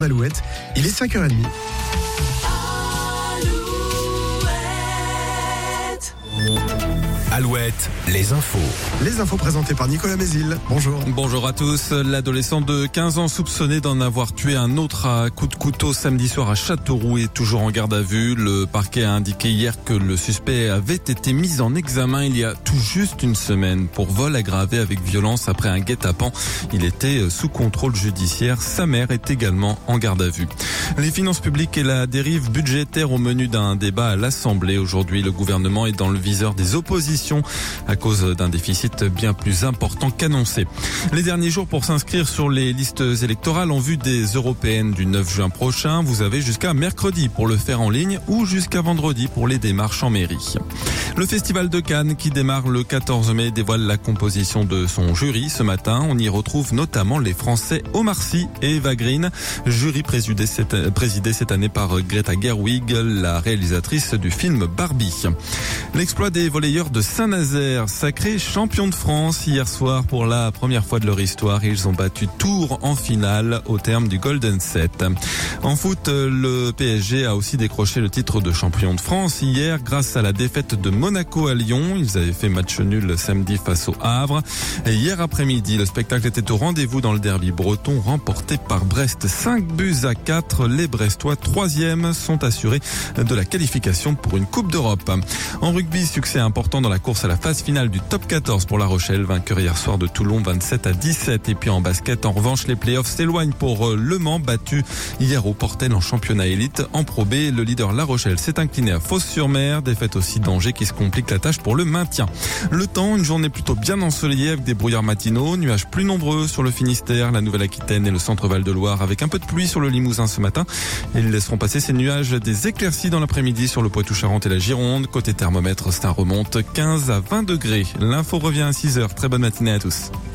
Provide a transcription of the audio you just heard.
Alouette, il est 5h30. Alouette, les infos. Les infos présentées par Nicolas Mézil. Bonjour. Bonjour à tous. L'adolescent de 15 ans soupçonné d'en avoir tué un autre à coups de couteau samedi soir à Châteauroux est toujours en garde à vue. Le parquet a indiqué hier que le suspect avait été mis en examen il y a tout juste une semaine pour vol aggravé avec violence après un guet-apens. Il était sous contrôle judiciaire. Sa mère est également en garde à vue. Les finances publiques et la dérive budgétaire au menu d'un débat à l'Assemblée. Aujourd'hui, le gouvernement est dans le viseur des oppositions à cause d'un déficit bien plus important qu'annoncé. Les derniers jours pour s'inscrire sur les listes électorales en vue des européennes du 9 juin prochain. Vous avez jusqu'à mercredi pour le faire en ligne ou jusqu'à vendredi pour les démarches en mairie. Le Festival de Cannes qui démarre le 14 mai dévoile la composition de son jury ce matin. On y retrouve notamment les Français Omar Sy et Eva Green, jury présidé cette année par Greta Gerwig, la réalisatrice du film Barbie. L'exploit des volleyeurs de Saint-Nazaire, sacrés champions de France hier soir pour la première fois de leur histoire. Ils ont battu Tours en finale au terme du Golden Set. En foot, le PSG a aussi décroché le titre de champion de France hier grâce à la défaite de Monaco à Lyon. Ils avaient fait match nul samedi face au Havre. Et hier après-midi, le spectacle était au rendez-vous dans le derby breton remporté par Brest 5-4. Les Brestois 3e sont assurés de la qualification pour une Coupe d'Europe. En rugby, succès important dans la course à la phase finale du top 14 pour La Rochelle, vainqueur hier soir de Toulon 27-17. Et puis en basket, en revanche, les playoffs s'éloignent pour Le Mans, battu hier au Portel en championnat élite. En Pro B, le leader La Rochelle s'est incliné à Fos-sur-Mer, défaite aussi d'Angers qui se complique la tâche pour le maintien. Le temps, une journée plutôt bien ensoleillée avec des brouillards matinaux, nuages plus nombreux sur le Finistère, la Nouvelle-Aquitaine et le centre Val-de-Loire avec un peu de pluie sur le Limousin ce matin. Ils laisseront passer ces nuages des éclaircies dans l'après-midi sur le Poitou-Charentes et la Gironde. Côté thermomètre, ça remonte 15 à 20 degrés. L'info revient à 6h. Très bonne matinée à tous.